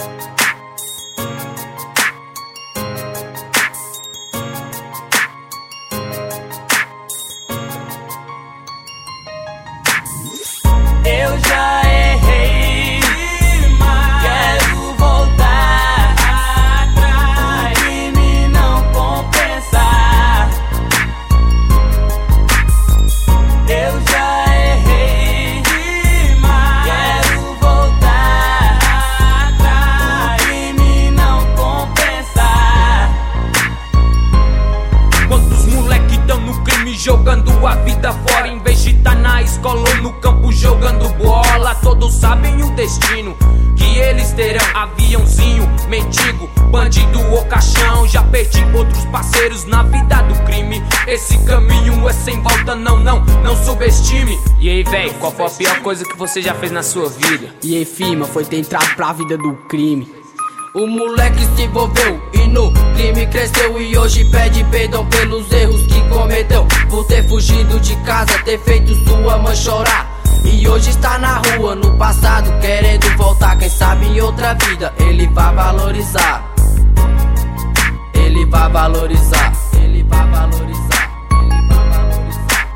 Eu já errei, quero voltar atrás, crime não compensar. Eu já errei, quero voltar atrás, crime não compensar. Quantos moleque tão no crime jogando a vida fora, em vez de tá na escola ou no campo jogando bola? Todos sabem o destino que eles terão: aviãozinho, mendigo, bandido ou caixão. Já perdi outros parceiros na vida do crime. Esse caminho é sem volta, não subestime. E aí, véi, qual foi a pior coisa que você já fez na sua vida? E aí, firma, foi ter entrado pra vida do crime. O moleque se envolveu e no crime cresceu, e hoje pede perdão pelos erros que cometeu, por ter fugido de casa, ter feito sua mãe chorar. E hoje está na rua, no passado, querendo voltar. Quem sabe em outra vida ele vai valorizar. Ele vai valorizar. Ele vai valorizar. Ele vai valorizar.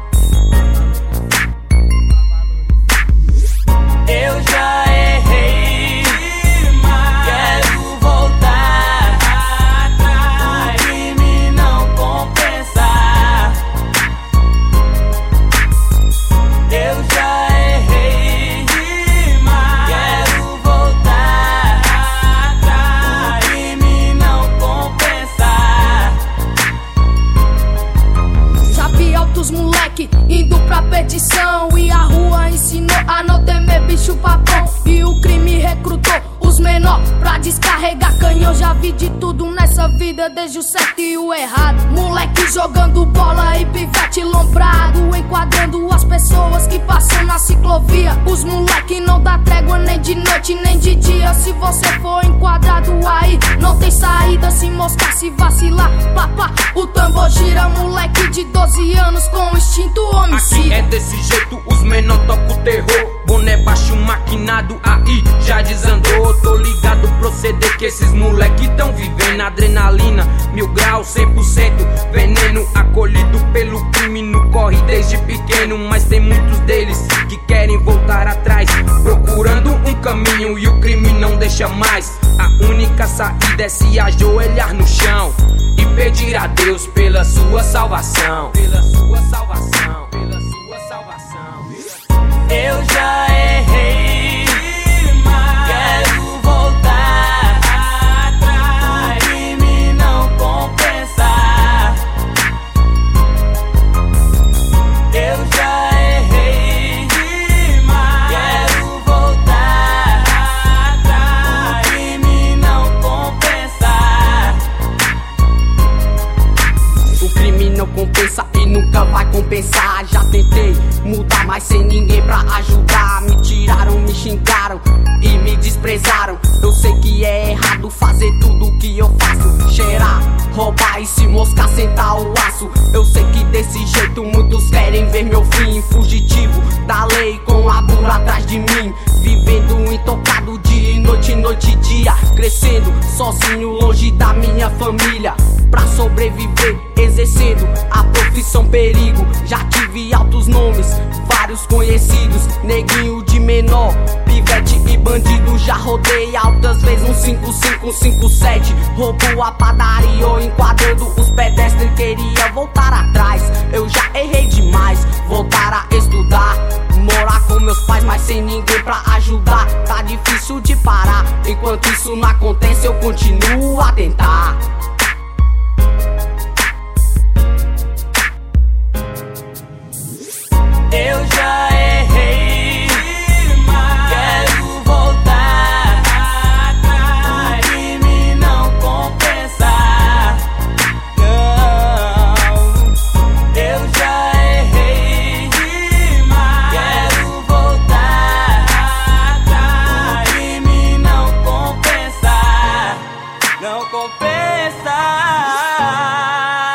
Eu já errei, quero voltar atrás, crime não compensar. Eu já errei, quero voltar atrás, crime não compensar. Sabe altos moleque indo pra perdição, e a rua ensinou a não temer bicho papão. E o crime recrutou os menor pra descarregar canhão. Já vi de tudo nessa vida, desde o certo e o errado. Moleque jogando bola e pivete lombrado, enquadrando as pessoas que passam na ciclovia. Os moleque não dá trégua nem de noite nem de dia. Se você for enquadrado aí, não tem saída. Se moscar, se vacilar, papá, o tambor gira. Moleque de 12 anos com instinto homicida. Aqui é desse jeito, os menor tocam o terror. Boné baixo maquinado, aí já desandou. Tô ligado, proceder que esses moleque tão vivendo. Adrenalina, 1000 graus, 100% veneno. Acolhido pelo crime no corre desde pequeno. Mas tem muitos deles que querem voltar atrás, procurando um caminho e o crime não deixa mais. A única saída é se ajoelhar no chão e pedir a Deus pela sua salvação. Pela sua salvação, pela sua salvação. Eu já errei, quero voltar atrás, crime não compensar. Eu já errei, quero voltar atrás, crime não compensar. O crime não compensa e nunca vai compensar. Já tentei mudar, mas sem ninguém pra ajudar. Me tiraram, me xingaram e me desprezaram. Eu sei que é errado fazer tudo que eu faço: cheirar, roubar e se moscar, sentar o aço. Eu sei que desse jeito muitos querem ver meu fim. Fugitivo da lei com a bula atrás de mim, vivendo intocado dia e noite, noite e dia. Crescendo sozinho longe da minha família, pra sobreviver exercendo a profissão perigo. Já tive altos nomes, vários conhecidos, neguinho de menor, pivete e bandido. Já rodei altas vezes um 55, 57, roubou a padaria ou enquadrando os pedestres. Queria voltar atrás, eu já errei demais. Voltar a estudar, morar com meus pais, mas sem ninguém pra ajudar. Tá difícil de parar, enquanto isso não acontece eu continuo a tentar. Eu já errei, quero voltar atrás, crime não compensar. Não, eu já errei, quero voltar atrás, crime não compensar. Não compensa.